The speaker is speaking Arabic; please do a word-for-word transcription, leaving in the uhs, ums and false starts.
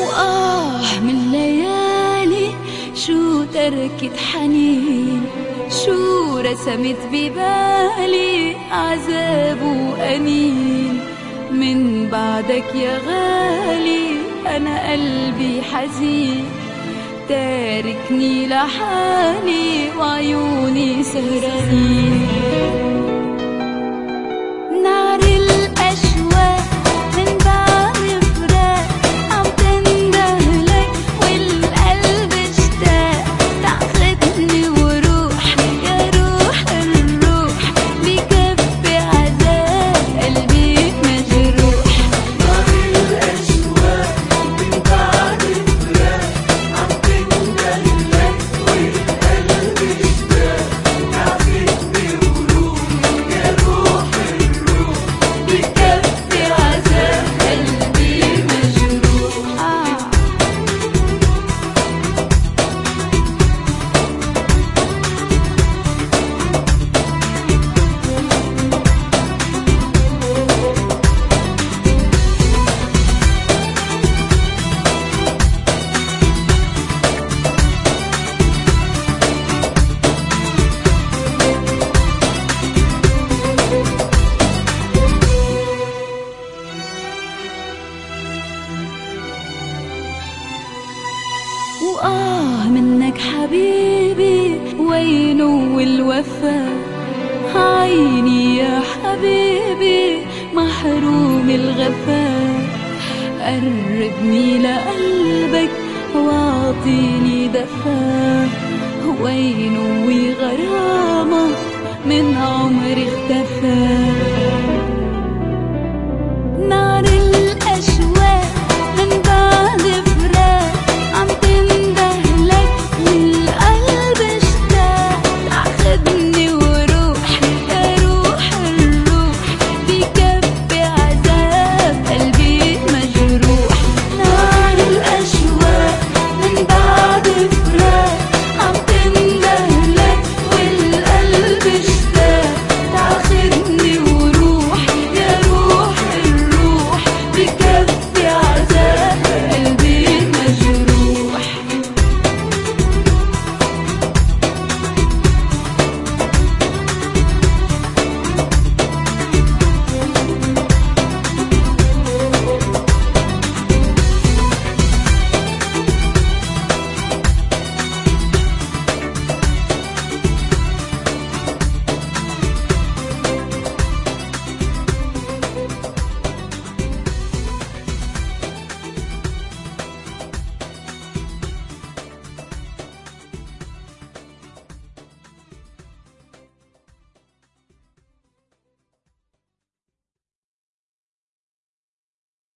وآه من ليالي شو تركت حنين، شو رسمت ببالي عذاب وأنين. من بعدك يا غالي أنا قلبي حزين، تاركني لحالي وعيوني سهرانين. نار الأشواق من بعد فراق عم تندهلك والقلب اشتاق، تاخدني وروح يا روح الروح بكفي عذاب قلبي مجروح. نار الأشواق من بعد فراق عم تندهلك والقلب اشتاق، تاخدني وروح يا روح الروح بكفي عذاب قلبي مجروح. آه. وآه منك حبيبي وينو الوفا، عيني يا حبيبي محروم الغفا. قربني لقلبك واعطيني دفا، وينو غرامة من عمري اختفى.